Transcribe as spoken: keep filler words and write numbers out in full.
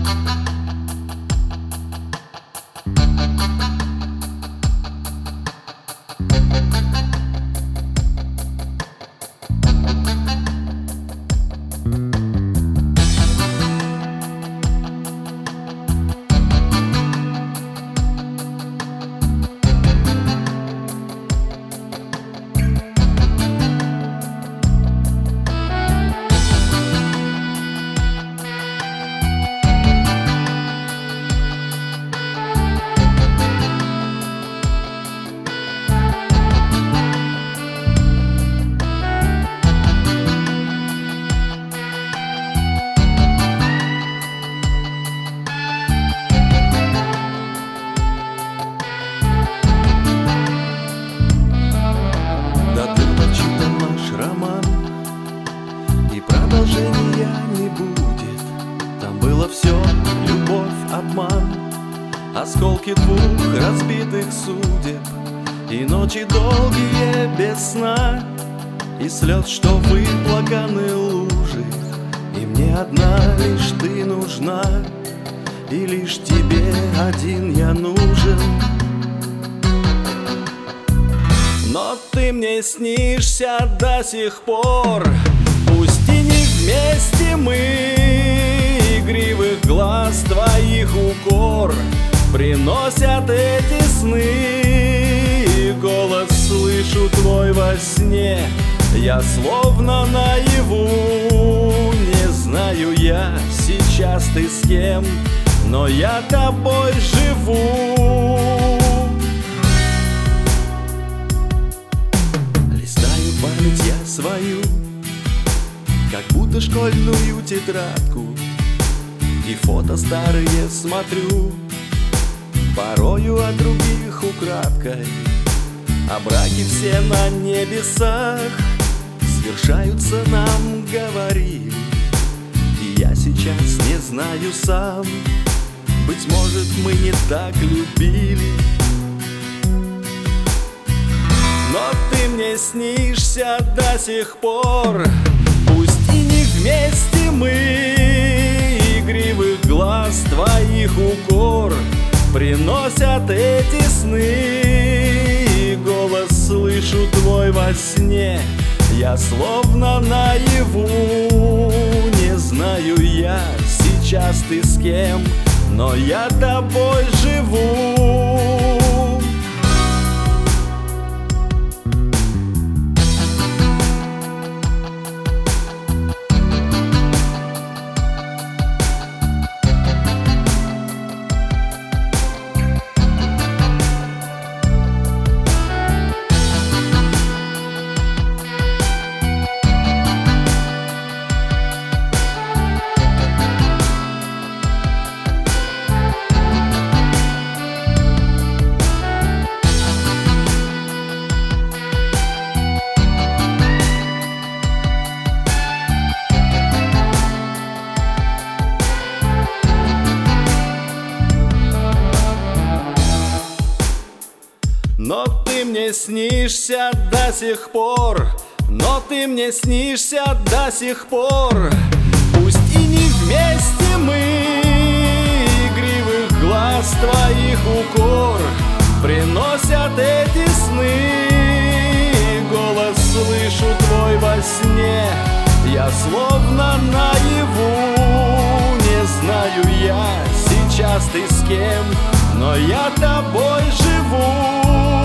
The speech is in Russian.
Продолжения не будет. Там было все: любовь, обман, осколки двух разбитых судеб, и ночи долгие без сна, и слез, что выплаканы лужи. И мне одна лишь ты нужна, и лишь тебе один я нужен. Но ты мне снишься до сих пор. Пусть и не вместе мы, игривых глаз твоих укор приносят эти сны. И голос слышу твой во сне, я словно наяву. Не знаю я сейчас ты с кем, но я тобой живу. Листаю память я свою, как будто школьную тетрадку, и фото старые смотрю, порою о других украдкой. А браки все на небесах свершаются, нам говорили. И я сейчас не знаю сам, быть может, мы не так любили. Но ты мне снишься до сих пор. Пусть и не вместе мы, игривых глаз твоих укор приносят эти сны. И голос слышу твой во сне, я словно наяву. Не знаю я сейчас ты с кем, но я тобой живу. Но ты мне снишься до сих пор, но ты мне снишься до сих пор. Пусть и не вместе мы, игривых глаз твоих укор приносят эти сны. Голос слышу твой во сне, я словно наяву. Не знаю я сейчас ты с кем, но я тобой живу.